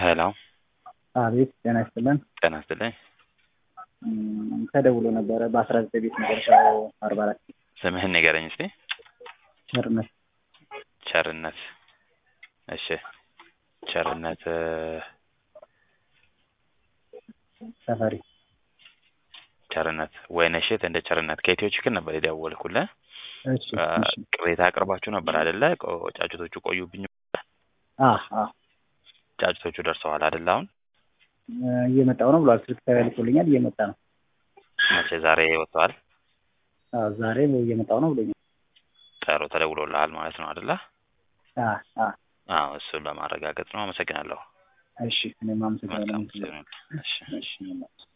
ሄሎ አቤት ጤና ይስጥልን። ጤና ይስጥልኝ። ተደውሎ ነበረ በ19 ቤት መጨረሻው 44 ስምህን ንገረኝ እስቲ። ቸርነት ቸርነት። እሺ ቸርነት ሰፈሪ ቸርነት ወይነሸት እንደ ቸርነት ከኢትዮ ችግር ነበር የደወልኩልህ። እሺ ቅሬታ አቅርባችሁ ነበር አይደለ? ጫጩቶቹ ቆዩብኝ። ጫጩቶቹ ደርሰዋል አይደል? አሁን እየመጣው ነው ብሏል። ስልክ ተልኮልኛል እየመጣ ነው። መቼ? ዛሬ ወጥተዋል? ዛሬ እየመጣው ነው ብሎኛል። ጥሩ ተደውሎልሃል ማለት ነው አይደለ? አዎ እሱን ለማረጋገጥ ነው። አመሰግናለሁ። እሺ እኔም አመሰግናለሁ። እሺ